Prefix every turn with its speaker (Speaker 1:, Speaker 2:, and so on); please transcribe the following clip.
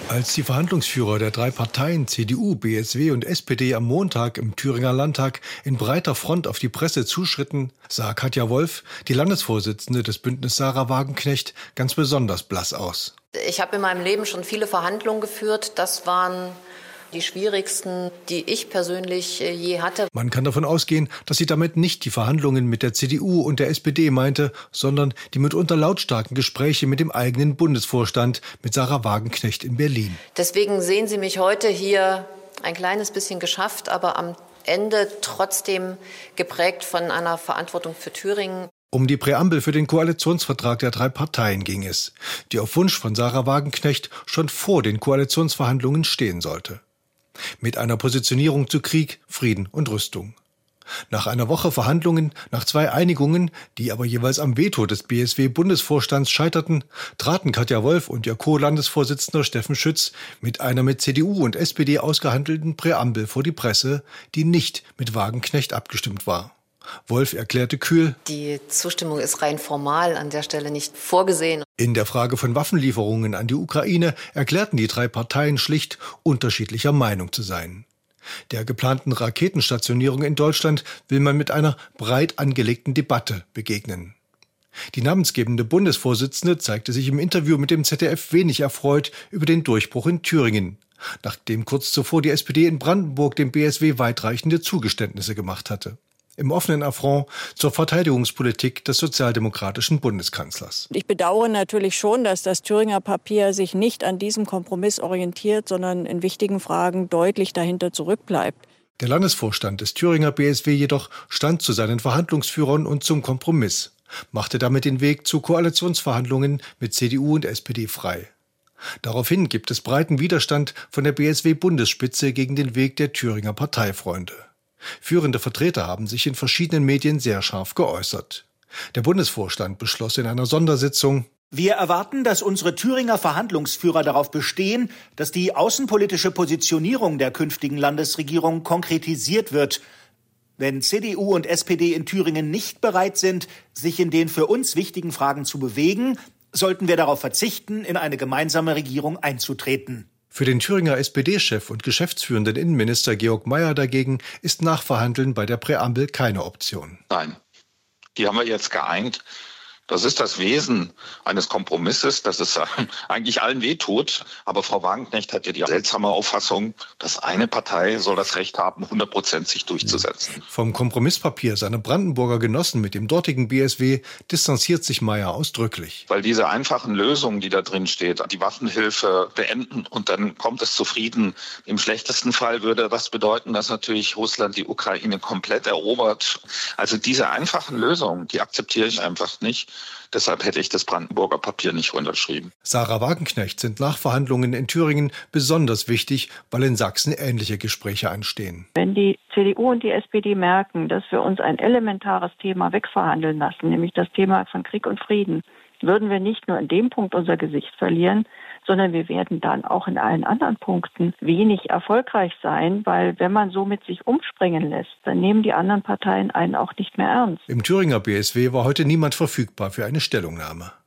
Speaker 1: Als die Verhandlungsführer der drei Parteien CDU, BSW und SPD am Montag im Thüringer Landtag in breiter Front auf die Presse zuschritten, sah Katja Wolf, die Landesvorsitzende des Bündnisses Sahra Wagenknecht, ganz besonders blass aus.
Speaker 2: Ich habe in meinem Leben schon viele Verhandlungen geführt. Das waren die schwierigsten, die ich persönlich je hatte.
Speaker 1: Man kann davon ausgehen, dass sie damit nicht die Verhandlungen mit der CDU und der SPD meinte, sondern die mitunter lautstarken Gespräche mit dem eigenen Bundesvorstand, mit Sahra Wagenknecht in Berlin.
Speaker 2: Deswegen sehen Sie mich heute hier ein kleines bisschen geschafft, aber am Ende trotzdem geprägt von einer Verantwortung für Thüringen.
Speaker 1: Um die Präambel für den Koalitionsvertrag der drei Parteien ging es, die auf Wunsch von Sahra Wagenknecht schon vor den Koalitionsverhandlungen stehen sollte. Mit einer Positionierung zu Krieg, Frieden und Rüstung. Nach einer Woche Verhandlungen, nach 2 Einigungen, die aber jeweils am Veto des BSW-Bundesvorstands scheiterten, traten Katja Wolf und ihr Co-Landesvorsitzender Steffen Schütz mit einer mit CDU und SPD ausgehandelten Präambel vor die Presse, die nicht mit Wagenknecht abgestimmt war. Wolf erklärte kühl:
Speaker 2: Die Zustimmung ist rein formal an der Stelle nicht vorgesehen.
Speaker 1: In der Frage von Waffenlieferungen an die Ukraine erklärten die 3 Parteien schlicht, unterschiedlicher Meinung zu sein. Der geplanten Raketenstationierung in Deutschland will man mit einer breit angelegten Debatte begegnen. Die namensgebende Bundesvorsitzende zeigte sich im Interview mit dem ZDF wenig erfreut über den Durchbruch in Thüringen, nachdem kurz zuvor die SPD in Brandenburg dem BSW weitreichende Zugeständnisse gemacht hatte. Im offenen Affront zur Verteidigungspolitik des sozialdemokratischen Bundeskanzlers.
Speaker 3: Ich bedauere natürlich schon, dass das Thüringer Papier sich nicht an diesem Kompromiss orientiert, sondern in wichtigen Fragen deutlich dahinter zurückbleibt.
Speaker 1: Der Landesvorstand des Thüringer BSW jedoch stand zu seinen Verhandlungsführern und zum Kompromiss, machte damit den Weg zu Koalitionsverhandlungen mit CDU und SPD frei. Daraufhin gibt es breiten Widerstand von der BSW-Bundesspitze gegen den Weg der Thüringer Parteifreunde. Führende Vertreter haben sich in verschiedenen Medien sehr scharf geäußert. Der Bundesvorstand beschloss in einer Sondersitzung:
Speaker 4: Wir erwarten, dass unsere Thüringer Verhandlungsführer darauf bestehen, dass die außenpolitische Positionierung der künftigen Landesregierung konkretisiert wird. Wenn CDU und SPD in Thüringen nicht bereit sind, sich in den für uns wichtigen Fragen zu bewegen, sollten wir darauf verzichten, in eine gemeinsame Regierung einzutreten.
Speaker 1: Für den Thüringer SPD-Chef und geschäftsführenden Innenminister Georg Mayer dagegen ist Nachverhandeln bei der Präambel keine Option.
Speaker 5: Nein, die haben wir jetzt geeint. Das ist das Wesen eines Kompromisses, dass es eigentlich allen wehtut. Aber Frau Wagenknecht hat ja die seltsame Auffassung, dass eine Partei soll das Recht haben, 100% sich durchzusetzen.
Speaker 1: Vom Kompromisspapier seiner Brandenburger Genossen mit dem dortigen BSW distanziert sich Mayer ausdrücklich.
Speaker 5: Weil diese einfachen Lösungen, die da drin steht, die Waffenhilfe beenden und dann kommt es zu Frieden. Im schlechtesten Fall würde das bedeuten, dass natürlich Russland die Ukraine komplett erobert. Also diese einfachen Lösungen, die akzeptiere ich einfach nicht. Deshalb hätte ich das Brandenburger Papier nicht unterschrieben.
Speaker 1: Sahra Wagenknecht sind Nachverhandlungen in Thüringen besonders wichtig, weil in Sachsen ähnliche Gespräche anstehen.
Speaker 3: Wenn die CDU und die SPD merken, dass wir uns ein elementares Thema wegverhandeln lassen, nämlich das Thema von Krieg und Frieden, würden wir nicht nur in dem Punkt unser Gesicht verlieren, sondern wir werden dann auch in allen anderen Punkten wenig erfolgreich sein, weil wenn man so mit sich umspringen lässt, dann nehmen die anderen Parteien einen auch nicht mehr ernst.
Speaker 1: Im Thüringer BSW war heute niemand verfügbar für eine Stellungnahme.